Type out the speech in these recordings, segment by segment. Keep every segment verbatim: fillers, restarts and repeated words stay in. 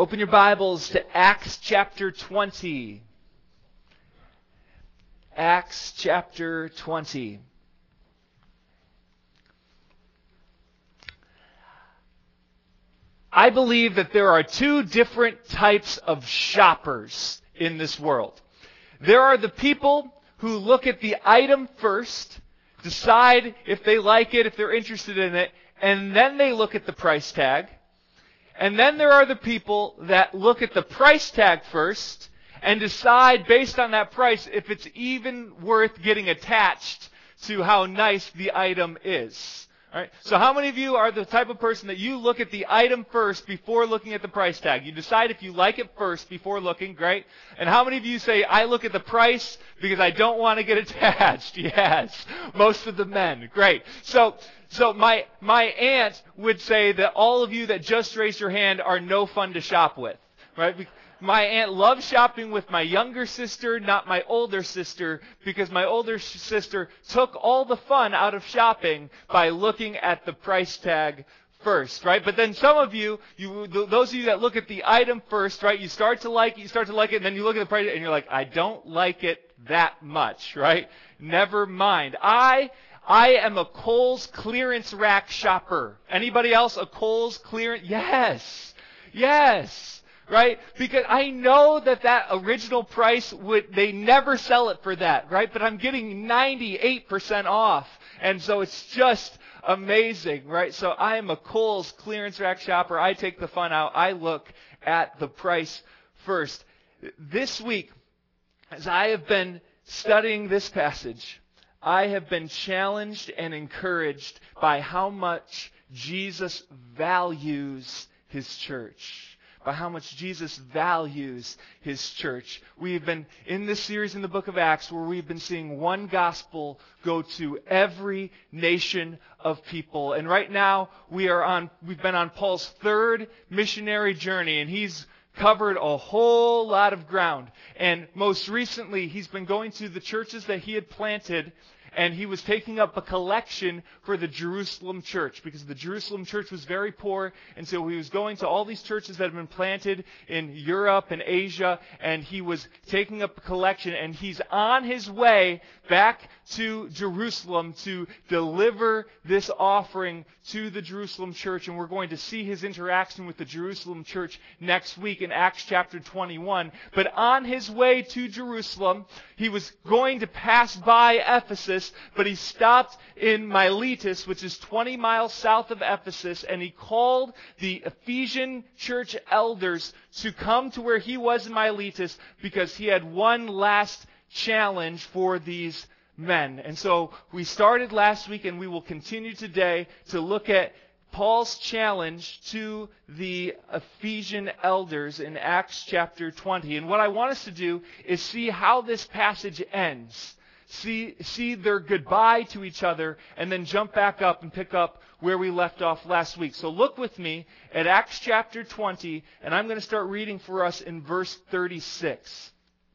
Open your Bibles to Acts chapter twenty. Acts chapter twenty. I believe that there are two different types of shoppers in this world. There are the people who look at the item first, decide if they like it, if they're interested in it, and then they look at the price tag. And then there are the people that look at the price tag first and decide based on that price if it's even worth getting attached to how nice the item is. All right? So how many of you are the type of person that you look at the item first before looking at the price tag? You decide if you like it first before looking, great. And how many of you say, I look at the price because I don't want to get attached? Yes, most of the men, great. So So my my aunt would say that all of you that just raised your hand are no fun to shop with, right? My aunt loves shopping with my younger sister, not my older sister, because my older sister took all the fun out of shopping by looking at the price tag first, right? But then some of you, you those of you that look at the item first, right? You start to like it, you start to like it, and then you look at the price and you're like, I don't like it that much, right? Never mind. I I am a Kohl's clearance rack shopper. Anybody else a Kohl's clearance? Yes. Yes. Right? Because I know that that original price would, they never sell it for that, right? But I'm getting ninety-eight percent off. And so it's just amazing, right? So I am a Kohl's clearance rack shopper. I take the fun out. I look at the price first. This week, as I have been studying this passage, I have been challenged and encouraged by how much Jesus values His church. By how much Jesus values His church. We've been in this series in the book of Acts where we've been seeing one gospel go to every nation of people. And right now we are on, we've been on Paul's third missionary journey, and he's covered a whole lot of ground. And most recently, he's been going to the churches that he had planted, and he was taking up a collection for the Jerusalem church, because the Jerusalem church was very poor, and so he was going to all these churches that had been planted in Europe and Asia, and he was taking up a collection, and he's on his way back to Jerusalem to deliver this offering to the Jerusalem church, and we're going to see his interaction with the Jerusalem church next week in Acts chapter twenty-one. But on his way to Jerusalem, he was going to pass by Ephesus, but he stopped in Miletus, which is twenty miles south of Ephesus, and he called the Ephesian church elders to come to where he was in Miletus because he had one last challenge for these men. And so we started last week, and we will continue today to look at Paul's challenge to the Ephesian elders in Acts chapter twenty. And what I want us to do is see how this passage ends. See, see their goodbye to each other, and then jump back up and pick up where we left off last week. So look with me at Acts chapter twenty, and I'm going to start reading for us in verse thirty-six.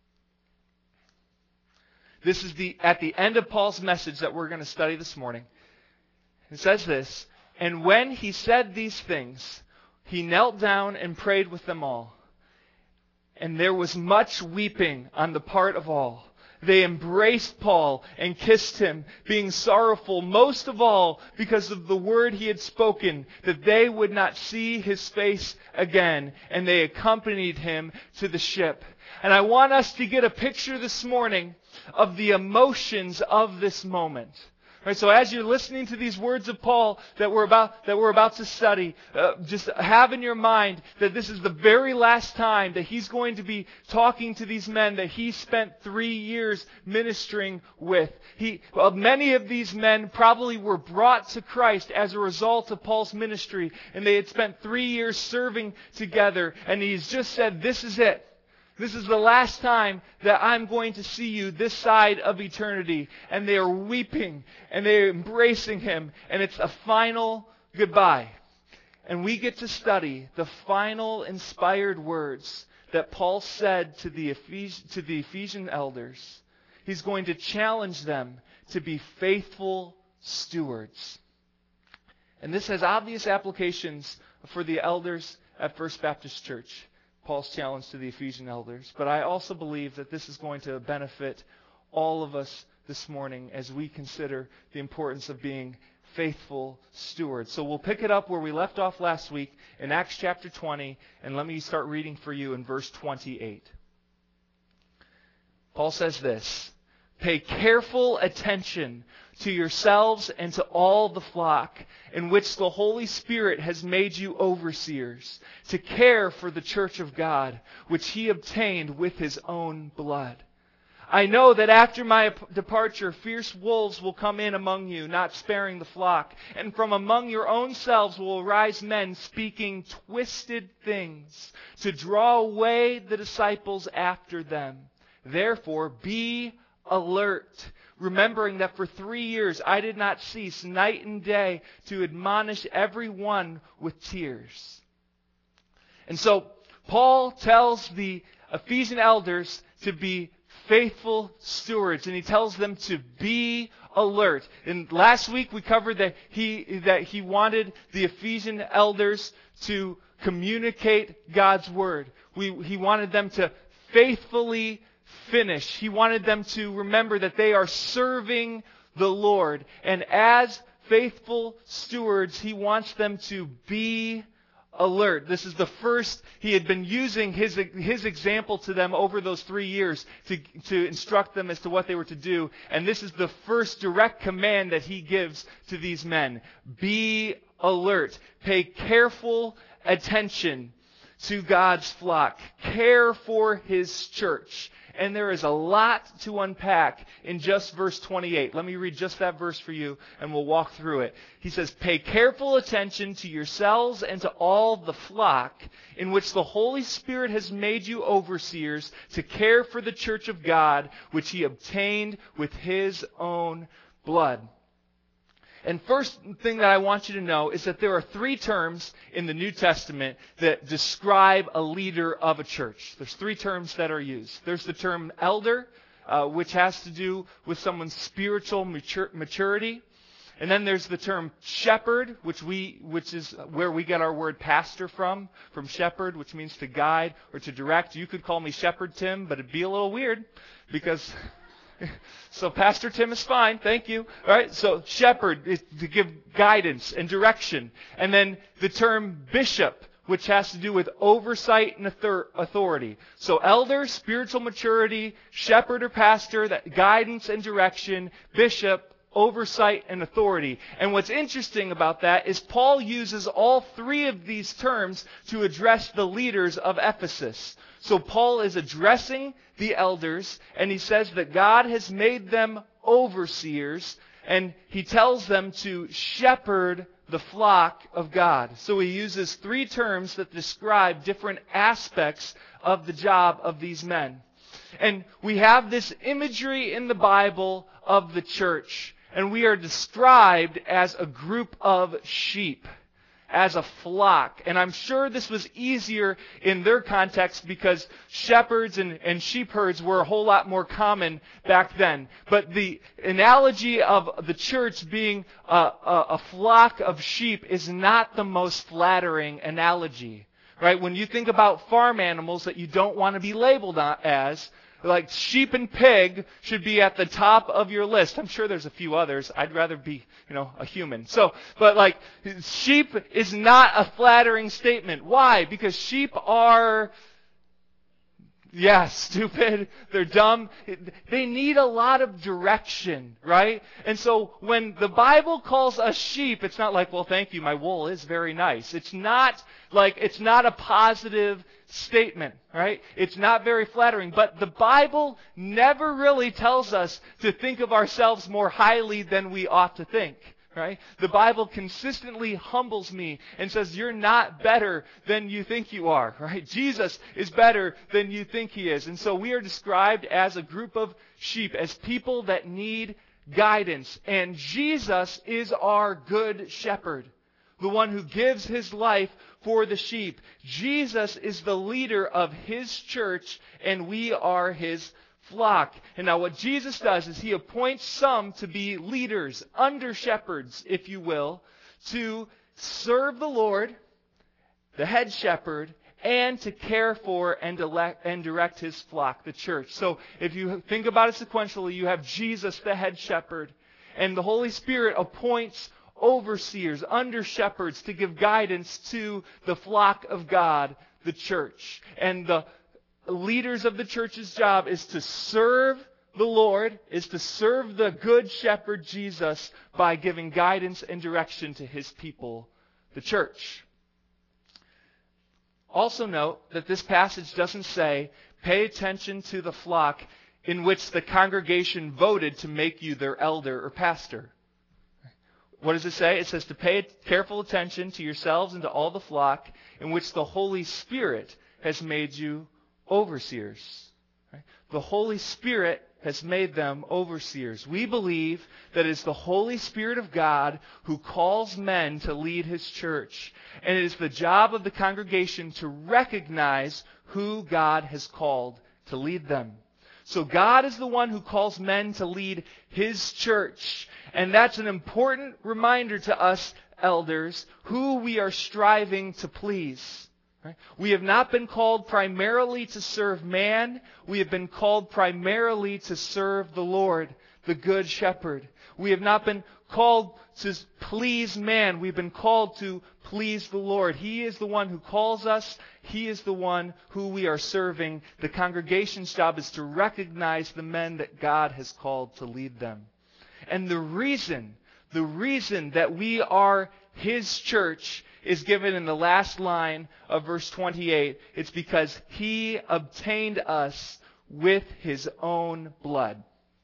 This is the at the end of Paul's message that we're going to study this morning. It says this, and when he said these things, he knelt down and prayed with them all. And there was much weeping on the part of all. They embraced Paul and kissed him, being sorrowful most of all because of the word he had spoken, that they would not see his face again. And they accompanied him to the ship. And I want us to get a picture this morning of the emotions of this moment. Right, so as you're listening to these words of Paul that we're about that we're about to study, uh, just have in your mind that this is the very last time that he's going to be talking to these men that he spent three years ministering with. He, well, many of these men probably were brought to Christ as a result of Paul's ministry, and they had spent three years serving together. And he's just said, "This is it. This is the last time that I'm going to see you this side of eternity." And they are weeping and they're embracing him. And it's a final goodbye. And we get to study the final inspired words that Paul said to the Ephes- to the Ephesian elders. He's going to challenge them to be faithful stewards. And this has obvious applications for the elders at First Baptist Church. Paul's challenge to the Ephesian elders. But I also believe that this is going to benefit all of us this morning as we consider the importance of being faithful stewards. So we'll pick it up where we left off last week in Acts chapter twenty, and let me start reading for you in verse twenty-eight. Paul says this, "Pay careful attention to yourselves and to all the flock in which the Holy Spirit has made you overseers, to care for the church of God, which He obtained with His own blood. I know that after my departure, fierce wolves will come in among you, not sparing the flock. And from among your own selves will arise men speaking twisted things to draw away the disciples after them. Therefore, be alert, remembering that for three years I did not cease night and day to admonish everyone with tears." And so, Paul tells the Ephesian elders to be faithful stewards, and he tells them to be alert. And last week we covered that he that he wanted the Ephesian elders to communicate God's word. We he wanted them to faithfully finish. He wanted them to remember that they are serving the Lord, and as faithful stewards, he wants them to be alert. This is the first, he had been using his his example to them over those three years to, to instruct them as to what they were to do. And this is the first direct command that he gives to these men. Be alert. Pay careful attention to God's flock. Care for His church. And there is a lot to unpack in just verse twenty-eight. Let me read just that verse for you, and we'll walk through it. He says, "Pay careful attention to yourselves and to all the flock in which the Holy Spirit has made you overseers to care for the church of God, which He obtained with His own blood." And first thing that I want you to know is that there are three terms in the New Testament that describe a leader of a church. There's three terms that are used. There's the term elder, uh, which has to do with someone's spiritual mature, maturity. And then there's the term shepherd, which we, which is where we get our word pastor from, from shepherd, which means to guide or to direct. You could call me Shepherd Tim, but it'd be a little weird because... So Pastor Tim is fine, thank you. All right, so shepherd is to give guidance and direction. And then the term bishop, which has to do with oversight and authority. So elder, spiritual maturity, shepherd or pastor, that guidance and direction, bishop, oversight and authority. And what's interesting about that is Paul uses all three of these terms to address the leaders of Ephesus. So Paul is addressing the elders, and he says that God has made them overseers, and he tells them to shepherd the flock of God. So he uses three terms that describe different aspects of the job of these men. And we have this imagery in the Bible of the church, and we are described as a group of sheep, as a flock. And I'm sure this was easier in their context because shepherds and, and sheep herds were a whole lot more common back then. But the analogy of the church being a, a, a flock of sheep is not the most flattering analogy. Right? When you think about farm animals that you don't want to be labeled as, like sheep and pig should be at the top of your list. I'm sure there's a few others. I'd rather be, you know, a human. So, but like, sheep is not a flattering statement. Why? Because sheep are, yeah, stupid. They're dumb. They need a lot of direction, right? And so when the Bible calls us sheep, it's not like, well, thank you, my wool is very nice. It's not like, it's not a positive statement, right? It's not very flattering. But the Bible never really tells us to think of ourselves more highly than we ought to think, right? The Bible consistently humbles me and says, you're not better than you think you are, right? Jesus is better than you think He is. And so we are described as a group of sheep, as people that need guidance. And Jesus is our good shepherd, the one who gives His life for the sheep. Jesus is the leader of His church, and we are His flock. And now what Jesus does is He appoints some to be leaders, under shepherds, if you will, to serve the Lord, the head shepherd, and to care for and elect, and direct his flock, the church. So if you think about it sequentially, you have Jesus, the head shepherd, and the Holy Spirit appoints overseers, under shepherds, to give guidance to the flock of God, the church. And the leaders of the church's job is to serve the Lord, is to serve the good shepherd Jesus by giving guidance and direction to his people, the church. Also note that this passage doesn't say, pay attention to the flock in which the congregation voted to make you their elder or pastor. What does it say? It says to pay careful attention to yourselves and to all the flock in which the Holy Spirit has made you overseers. The Holy Spirit has made them overseers. We believe that it's the Holy Spirit of God who calls men to lead his church. And it is the job of the congregation to recognize who God has called to lead them. So God is the one who calls men to lead his church. And that's an important reminder to us elders who we are striving to please. We have not been called primarily to serve man. We have been called primarily to serve the Lord, the Good Shepherd. We have not been called to please man. We've been called to please the Lord. He is the one who calls us. He is the one who we are serving. The congregation's job is to recognize the men that God has called to lead them. And the reason, the reason that we are his church is given in the last line of verse twenty-eight. It's because he obtained us with his own blood.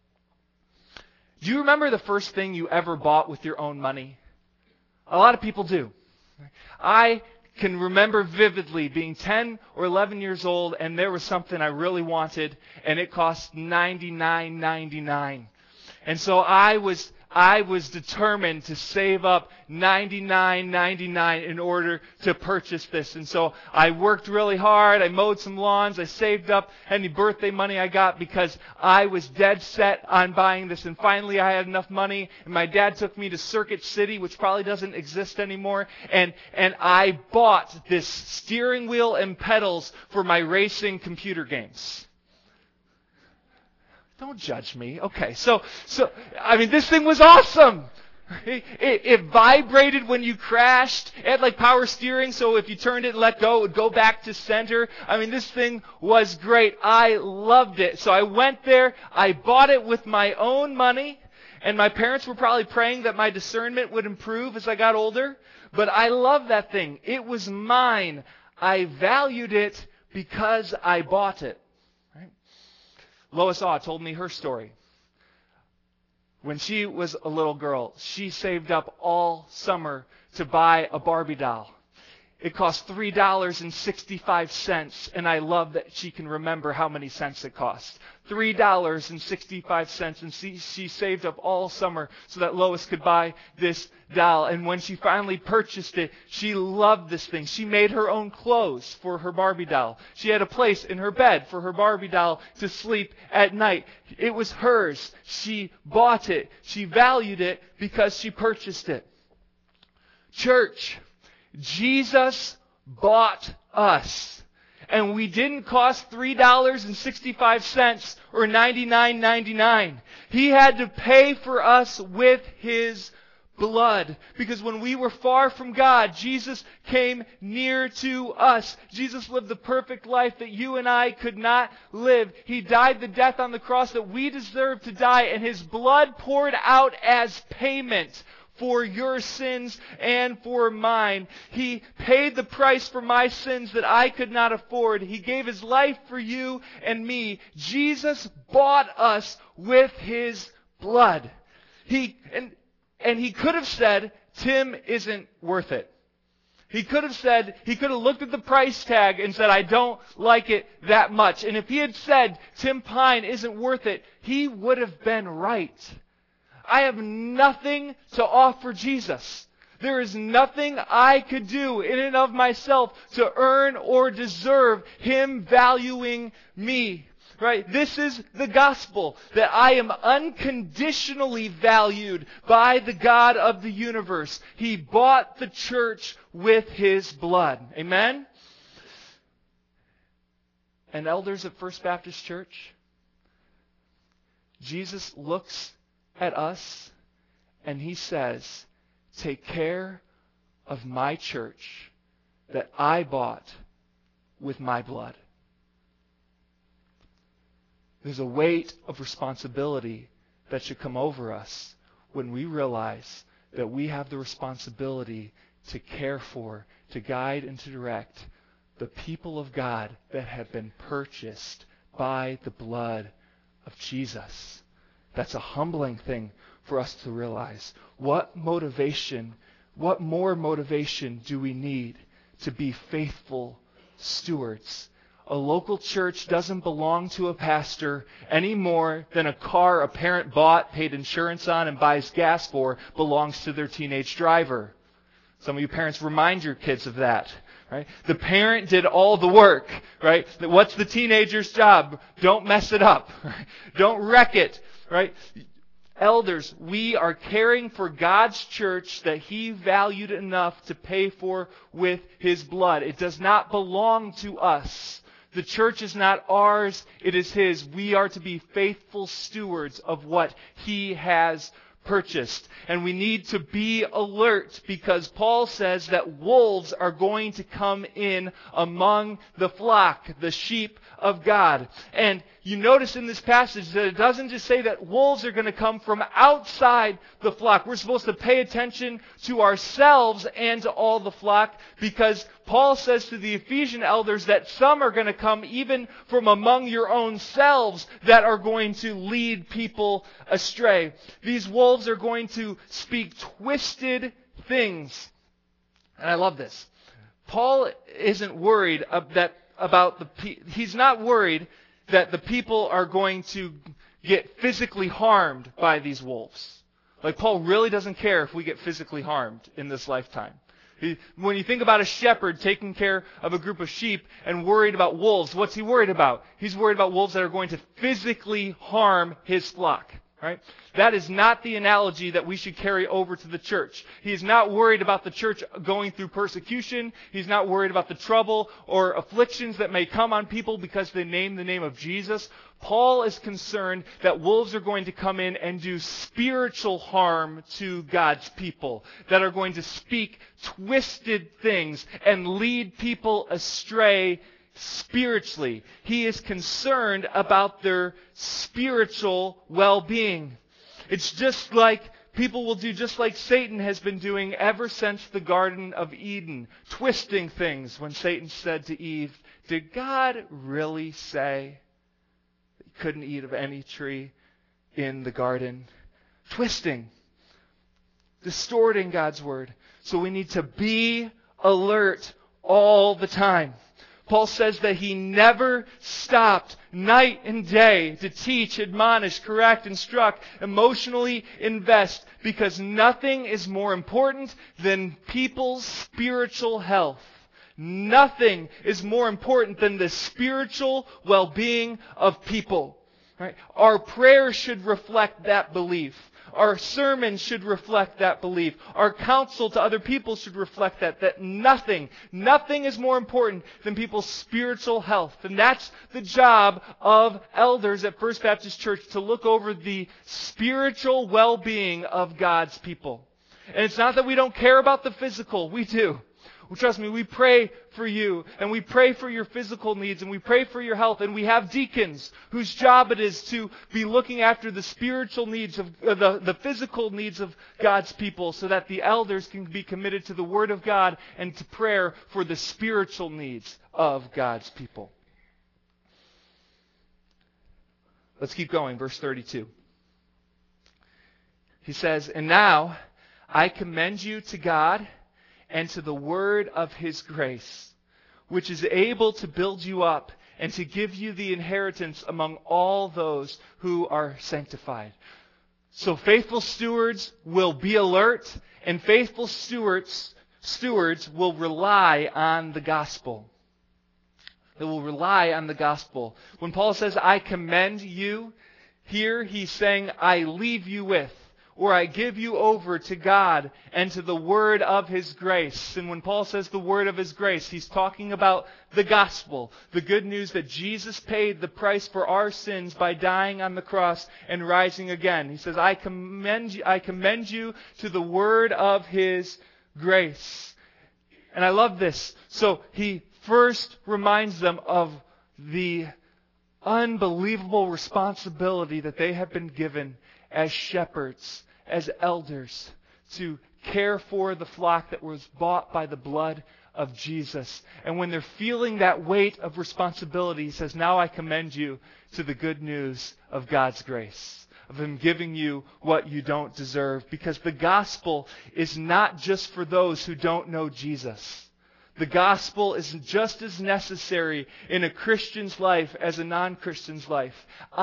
Do you remember the first thing you ever bought with your own money? A lot of people do. I can remember vividly being ten or eleven years old, and there was something I really wanted, and it cost ninety-nine ninety-nine. And so I was I was determined to save up ninety-nine ninety-nine in order to purchase this. And so I worked really hard. I mowed some lawns. I saved up any birthday money I got because I was dead set on buying this. And finally I had enough money. And my dad took me to Circuit City, which probably doesn't exist anymore. And, and I bought this steering wheel and pedals for my racing computer games. Don't judge me. Okay, so, so I mean, this thing was awesome. It, it, it vibrated when you crashed. It had like power steering, so if you turned it and let go, it would go back to center. I mean, this thing was great. I loved it. So I went there. I bought it with my own money. And my parents were probably praying that my discernment would improve as I got older. But I loved that thing. It was mine. I valued it because I bought it. Lois Awe told me her story. When she was a little girl, she saved up all summer to buy a Barbie doll. It cost three dollars and sixty-five cents, and I love that she can remember how many cents it cost. three dollars and sixty-five cents, and she, she saved up all summer so that Lois could buy this doll. And when she finally purchased it, she loved this thing. She made her own clothes for her Barbie doll. She had a place in her bed for her Barbie doll to sleep at night. It was hers. She bought it. She valued it because she purchased it. Church, Jesus bought us. And we didn't cost three dollars and sixty-five cents or ninety-nine ninety-nine. He had to pay for us with his blood. Because when we were far from God, Jesus came near to us. Jesus lived the perfect life that you and I could not live. He died the death on the cross that we deserved to die, and his blood poured out as payment for your sins and for mine. He paid the price for my sins that I could not afford. He gave his life for you and me. Jesus bought us with his blood. He and and he could have said, Tim isn't worth it. He could have said, he could have looked at the price tag and said, I don't like it that much. And if he had said, Tim Pine isn't worth it, he would have been right. I have nothing to offer Jesus. There is nothing I could do in and of myself to earn or deserve him valuing me. Right? This is the gospel, that I am unconditionally valued by the God of the universe. He bought the church with his blood. Amen? and elders at First Baptist Church, Jesus looks at us and he says, take care of my church that I bought with my blood. There's a weight of responsibility that should come over us when we realize that we have the responsibility to care for, to guide, and to direct the people of God that have been purchased by the blood of Jesus. That's a humbling thing for us to realize. What motivation, what more motivation do we need to be faithful stewards? A local church doesn't belong to a pastor any more than a car a parent bought, paid insurance on, and buys gas for belongs to their teenage driver. Some of you parents remind your kids of that. Right? The parent did all the work. Right? What's the teenager's job? Don't mess it up. Right? Don't wreck it. Right? Elders, we are caring for God's church that He valued enough to pay for with His blood. It does not belong to us. The church is not ours, it is His. We are to be faithful stewards of what He has purchased. And we need to be alert because Paul says that wolves are going to come in among the flock, the sheep of God. And you notice in this passage that it doesn't just say that wolves are going to come from outside the flock. We're supposed to pay attention to ourselves and to all the flock because Paul says to the Ephesian elders that some are going to come even from among your own selves that are going to lead people astray. These wolves are going to speak twisted things. And I love this. Paul isn't worried that about the pe- he's not worried that the people are going to get physically harmed by these wolves. Like Paul really doesn't care if we get physically harmed in this lifetime. He, when you think about a shepherd taking care of a group of sheep and worried about wolves, what's he worried about? He's worried about wolves that are going to physically harm his flock. Right? That is not the analogy that we should carry over to the church. He is not worried about the church going through persecution. He's not worried about the trouble or afflictions that may come on people because they name the name of Jesus. Paul is concerned that wolves are going to come in and do spiritual harm to God's people, that are going to speak twisted things and lead people astray spiritually. He is concerned about their spiritual well-being. It's just like people will do just like Satan has been doing ever since the Garden of Eden, twisting things when Satan said to Eve, did God really say that you couldn't eat of any tree in the garden? Twisting, distorting God's word. So we need to be alert all the time. Paul says that he never stopped night and day to teach, admonish, correct, instruct, emotionally invest, because nothing is more important than people's spiritual health. Nothing is more important than the spiritual well-being of people. Right? Our prayers should reflect that belief. Our sermons should reflect that belief. Our counsel to other people should reflect that. That nothing, nothing is more important than people's spiritual health. And that's the job of elders at First Baptist Church, to look over the spiritual well-being of God's people. And it's not that we don't care about the physical. We do. Well, trust me, we pray for you, and we pray for your physical needs, and we pray for your health, and we have deacons whose job it is to be looking after the spiritual needs of uh, the, the physical needs of God's people, so that the elders can be committed to the Word of God and to prayer for the spiritual needs of God's people. Let's keep going, verse thirty-two. He says, and now I commend you to God and to the word of His grace, which is able to build you up and to give you the inheritance among all those who are sanctified. So faithful stewards will be alert, and faithful stewards, stewards will rely on the gospel. They will rely on the gospel. When Paul says, I commend you, here he's saying, I leave you with, or I give you over to God and to the word of His grace. And when Paul says the word of His grace, he's talking about the gospel, the good news that Jesus paid the price for our sins by dying on the cross and rising again. He says, I commend you, I commend you to the word of His grace. And I love this. So he first reminds them of the unbelievable responsibility that they have been given as shepherds, as elders, to care for the flock that was bought by the blood of Jesus. And when they're feeling that weight of responsibility, he says, now I commend you to the good news of God's grace, of Him giving you what you don't deserve. Because the gospel is not just for those who don't know Jesus. The gospel is just as necessary in a Christian's life as a non-Christian's life.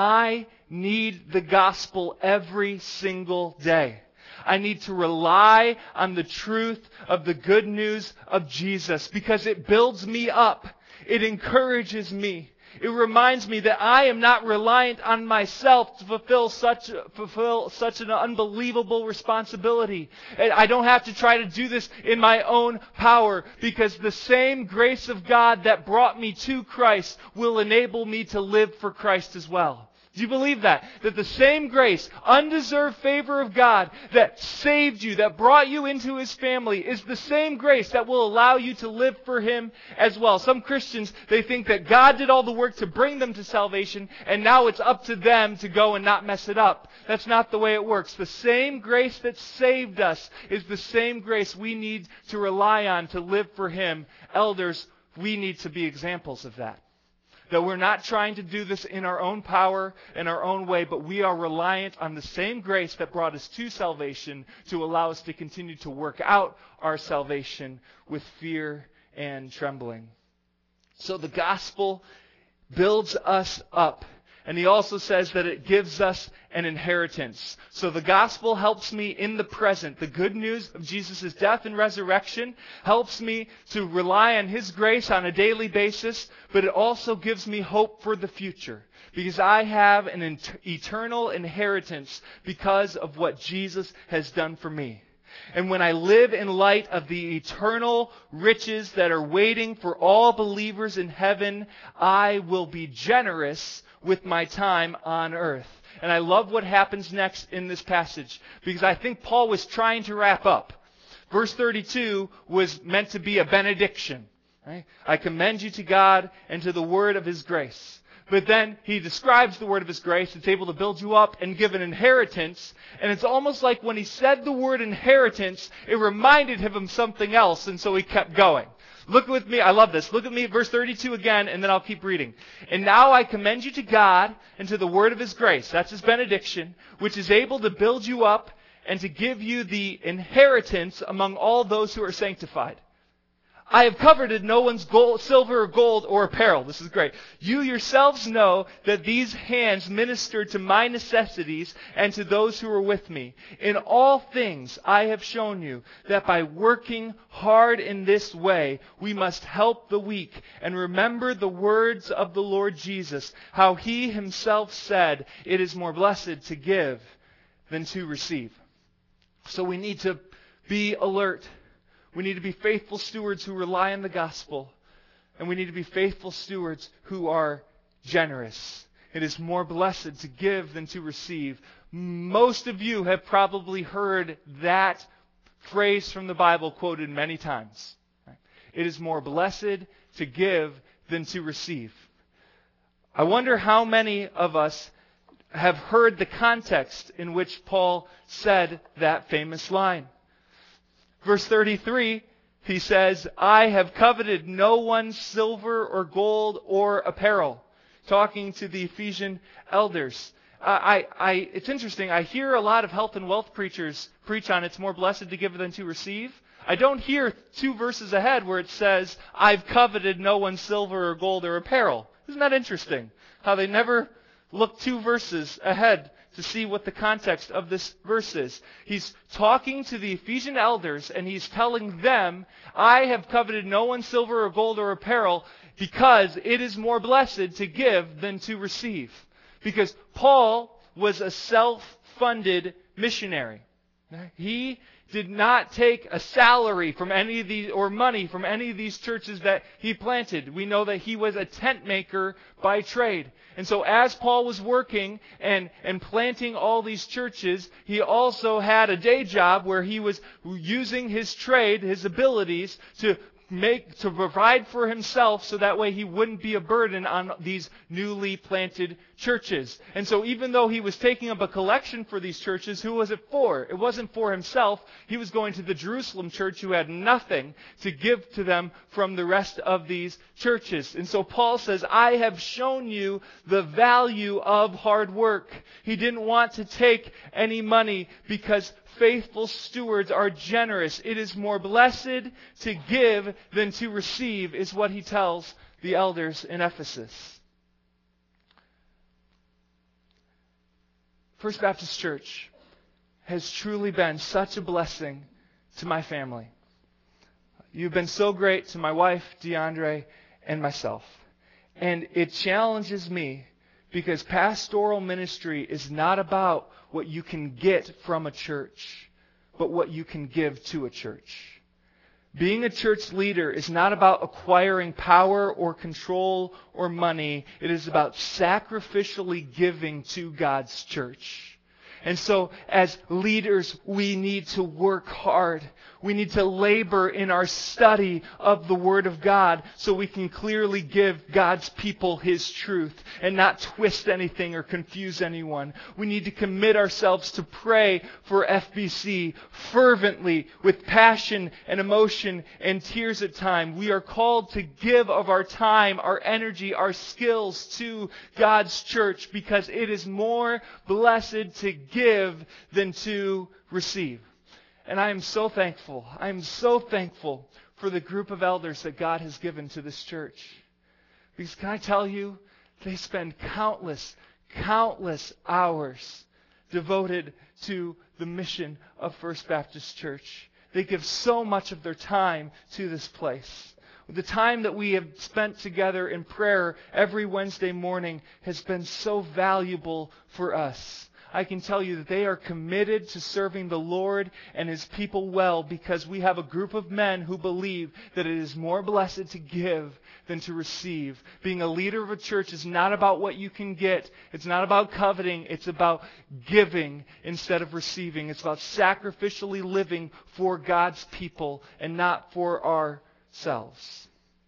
I need the gospel every single day. I need to rely on the truth of the good news of Jesus because it builds me up. It encourages me. It reminds me that I am not reliant on myself to fulfill such fulfill such an unbelievable responsibility. And I don't have to try to do this in my own power because the same grace of God that brought me to Christ will enable me to live for Christ as well. Do you believe that? That the same grace, undeserved favor of God that saved you, that brought you into His family, is the same grace that will allow you to live for Him as well. Some Christians, they think that God did all the work to bring them to salvation, and now it's up to them to go and not mess it up. That's not the way it works. The same grace that saved us is the same grace we need to rely on to live for Him. Elders, we need to be examples of that. That we're not trying to do this in our own power, in our own way, but we are reliant on the same grace that brought us to salvation to allow us to continue to work out our salvation with fear and trembling. So the gospel builds us up. And he also says that it gives us an inheritance. So the gospel helps me in the present. The good news of Jesus' death and resurrection helps me to rely on His grace on a daily basis, but it also gives me hope for the future. Because I have an eternal inheritance because of what Jesus has done for me. And when I live in light of the eternal riches that are waiting for all believers in heaven, I will be generous with my time on earth. And I love what happens next in this passage, because I think Paul was trying to wrap up. Verse thirty-two was meant to be a benediction. Right? I commend you to God and to the word of His grace. But then he describes the word of His grace. It's able to build you up and give an inheritance. And it's almost like when he said the word inheritance, it reminded him of something else. And so he kept going. Look with me. I love this. Look at me at verse thirty-two again, and then I'll keep reading. And now I commend you to God and to the word of His grace. That's His benediction, which is able to build you up and to give you the inheritance among all those who are sanctified. I have coveted no one's gold, silver or gold or apparel. This is great. You yourselves know that these hands ministered to my necessities and to those who were with me. In all things I have shown you that by working hard in this way, we must help the weak and remember the words of the Lord Jesus, how He Himself said, it is more blessed to give than to receive. So we need to be alert. We need to be faithful stewards who rely on the gospel. And we need to be faithful stewards who are generous. It is more blessed to give than to receive. Most of you have probably heard that phrase from the Bible quoted many times. It is more blessed to give than to receive. I wonder how many of us have heard the context in which Paul said that famous line. Verse thirty-three, he says, I have coveted no one's silver or gold or apparel. Talking to the Ephesian elders. Uh, I, I, it's interesting. I hear a lot of health and wealth preachers preach on it's more blessed to give than to receive. I don't hear two verses ahead where it says, I've coveted no one's silver or gold or apparel. Isn't that interesting? How they never look two verses ahead to see what the context of this verse is. He's talking to the Ephesian elders and he's telling them, I have coveted no one's silver or gold or apparel because it is more blessed to give than to receive. Because Paul was a self-funded missionary. He did not take a salary from any of these, or money from any of these churches that he planted. We know that he was a tent maker by trade. And so as Paul was working and, and planting all these churches, he also had a day job where he was using his trade, his abilities, to make to provide for himself, so that way he wouldn't be a burden on these newly planted churches. And so even though he was taking up a collection for these churches, who was it for? It wasn't for himself. He was going to the Jerusalem church, who had nothing to give to them from the rest of these churches. And so Paul says, I have shown you the value of hard work. He didn't want to take any money, because faithful stewards are generous. It is more blessed to give than to receive, is what he tells the elders in Ephesus. First Baptist Church has truly been such a blessing to my family. You've been so great to my wife, DeAndre, and myself. And it challenges me, because pastoral ministry is not about what you can get from a church, but what you can give to a church. Being a church leader is not about acquiring power or control or money. It is about sacrificially giving to God's church. And so, as leaders, we need to work hard. We need to labor in our study of the Word of God, so we can clearly give God's people His truth and not twist anything or confuse anyone. We need to commit ourselves to pray for F B C fervently, with passion and emotion and tears at times. We are called to give of our time, our energy, our skills to God's church, because it is more blessed to give than to receive. And I am so thankful. I am so thankful for the group of elders that God has given to this church. Because can I tell you, they spend countless, countless hours devoted to the mission of First Baptist Church. They give so much of their time to this place. The time that we have spent together in prayer every Wednesday morning has been so valuable for us. I can tell you that they are committed to serving the Lord and His people well, because we have a group of men who believe that it is more blessed to give than to receive. Being a leader of a church is not about what you can get. It's not about coveting. It's about giving instead of receiving. It's about sacrificially living for God's people and not for ourselves.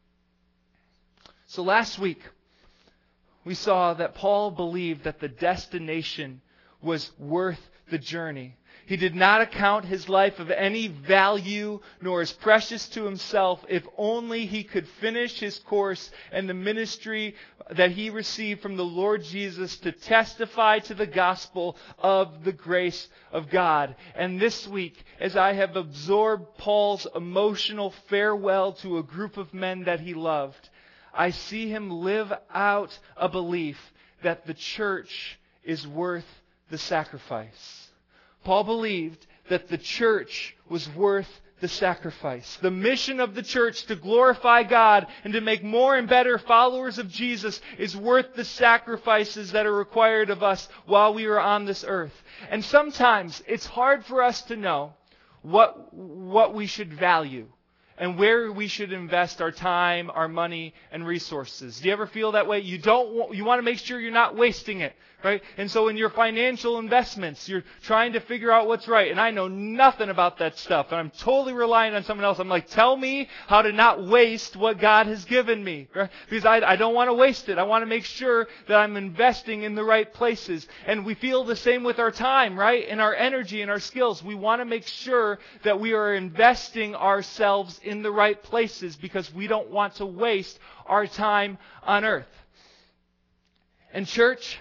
So last week, we saw that Paul believed that the destination was worth the journey. He did not account his life of any value, nor as precious to himself, if only he could finish his course and the ministry that he received from the Lord Jesus to testify to the gospel of the grace of God. And this week, as I have absorbed Paul's emotional farewell to a group of men that he loved, I see him live out a belief that the church is worth the sacrifice. Paul believed that the church was worth the sacrifice. The mission of the church to glorify God and to make more and better followers of Jesus is worth the sacrifices that are required of us while we are on this earth. And sometimes it's hard for us to know what, what we should value and where we should invest our time, our money, and resources. Do you ever feel that way? You don't want, you want to make sure you're not wasting it, right? And so in your financial investments, you're trying to figure out what's right. And I know nothing about that stuff, and I'm totally relying on someone else. I'm like, tell me how to not waste what God has given me, right? Because I, I don't want to waste it. I want to make sure that I'm investing in the right places. And we feel the same with our time, right? And our energy and our skills. We want to make sure that we are investing ourselves in the right places, because we don't want to waste our time on earth. And church,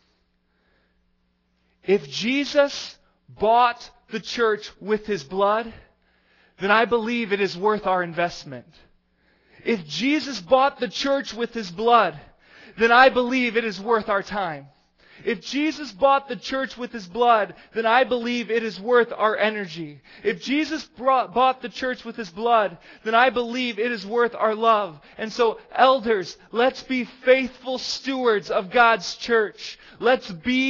if Jesus bought the church with His blood, then I believe it is worth our investment. If Jesus bought the church with His blood, then I believe it is worth our time. If Jesus bought the church with His blood, then I believe it is worth our energy. If Jesus brought, bought the church with His blood, then I believe it is worth our love. And so, elders, let's be faithful stewards of God's church. Let's be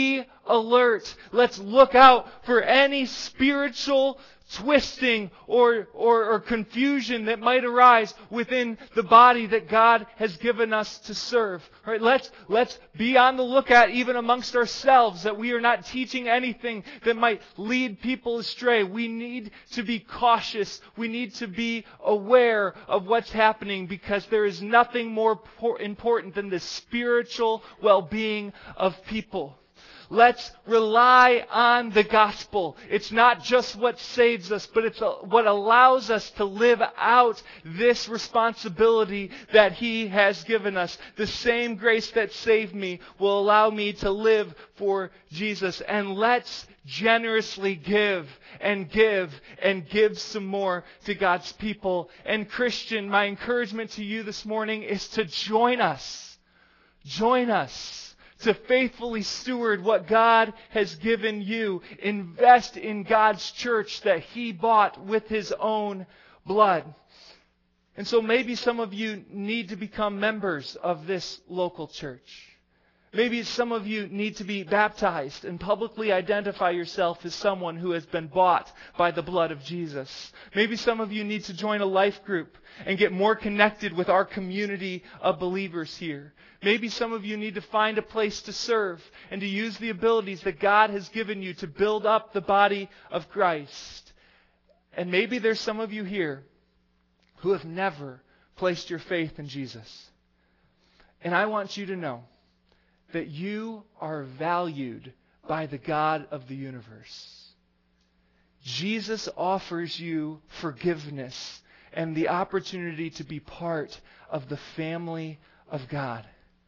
alert. Let's look out for any spiritual twisting or, or, or confusion that might arise within the body that God has given us to serve. All right, let's, let's be on the lookout even amongst ourselves that we are not teaching anything that might lead people astray. We need to be cautious. We need to be aware of what's happening because there is nothing more important than the spiritual well-being of people. Let's rely on the gospel. It's not just what saves us, but it's what allows us to live out this responsibility that He has given us. The same grace that saved me will allow me to live for Jesus. And let's generously give and give and give some more to God's people. And Christian, my encouragement to you this morning is to join us. Join us. To faithfully steward what God has given you. Invest in God's church that He bought with His own blood. And so maybe some of you need to become members of this local church. Maybe some of you need to be baptized and publicly identify yourself as someone who has been bought by the blood of Jesus. Maybe some of you need to join a life group and get more connected with our community of believers here. Maybe some of you need to find a place to serve and to use the abilities that God has given you to build up the body of Christ. And maybe there's some of you here who have never placed your faith in Jesus. And I want you to know that you are valued by the God of the universe. Jesus offers you forgiveness and the opportunity to be part of the family of God.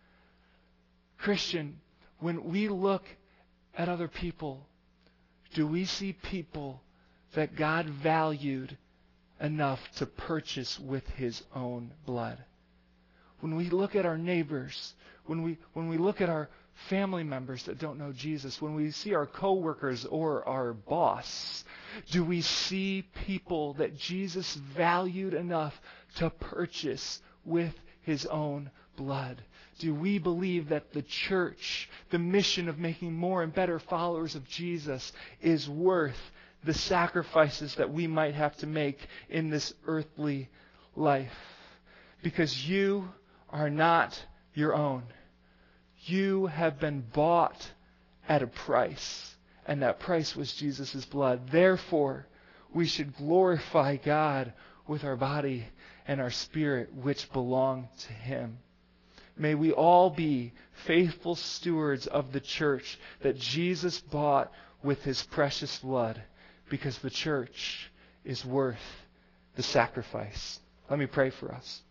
Christian, when we look at other people, do we see people that God valued enough to purchase with His own blood? When we look at our neighbors, when we when we look at our family members that don't know Jesus, when we see our coworkers or our boss, do we see people that Jesus valued enough to purchase with His own blood? Do we believe that the church, the mission of making more and better followers of Jesus, is worth the sacrifices that we might have to make in this earthly life? Because you are not your own. You have been bought at a price, and that price was Jesus' blood. Therefore, we should glorify God with our body and our spirit, which belong to Him. May we all be faithful stewards of the church that Jesus bought with His precious blood, because the church is worth the sacrifice. Let me pray for us.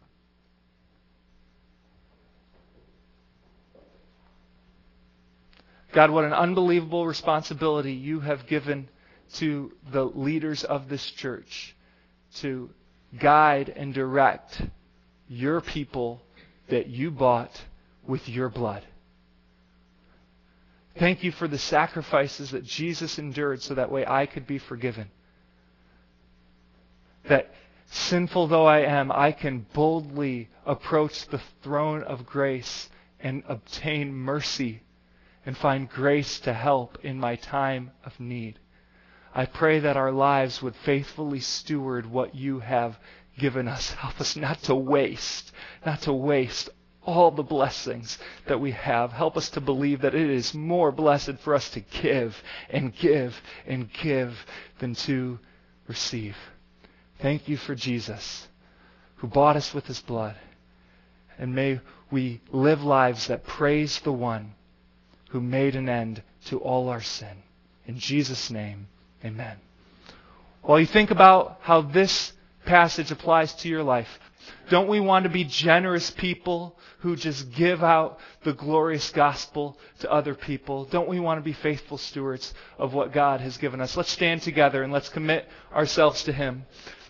God, what an unbelievable responsibility you have given to the leaders of this church to guide and direct your people that you bought with your blood. Thank you for the sacrifices that Jesus endured so that way I could be forgiven. That sinful though I am, I can boldly approach the throne of grace and obtain mercy and find grace to help in my time of need. I pray that our lives would faithfully steward what you have given us. Help us not to waste, not to waste all the blessings that we have. Help us to believe that it is more blessed for us to give and give and give than to receive. Thank you for Jesus, who bought us with His blood. And may we live lives that praise the one who made an end to all our sin. In Jesus' name, amen. While you think about how this passage applies to your life, don't we want to be generous people who just give out the glorious gospel to other people? Don't we want to be faithful stewards of what God has given us? Let's stand together and let's commit ourselves to Him.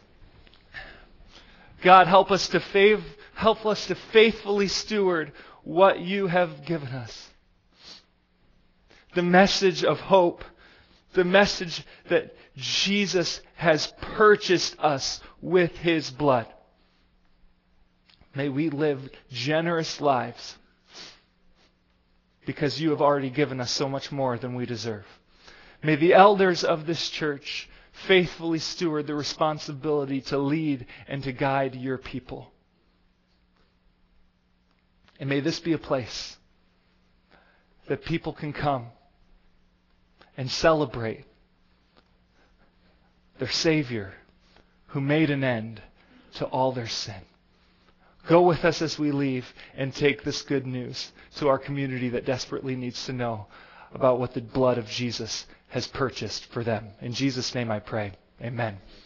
God, help us to fav- help us to faithfully steward what you have given us. The message of hope, the message that Jesus has purchased us with His blood. May we live generous lives because you have already given us so much more than we deserve. May the elders of this church faithfully steward the responsibility to lead and to guide your people. And may this be a place that people can come and celebrate their Savior who made an end to all their sin. Go with us as we leave and take this good news to our community that desperately needs to know about what the blood of Jesus has purchased for them. In Jesus' name I pray. Amen.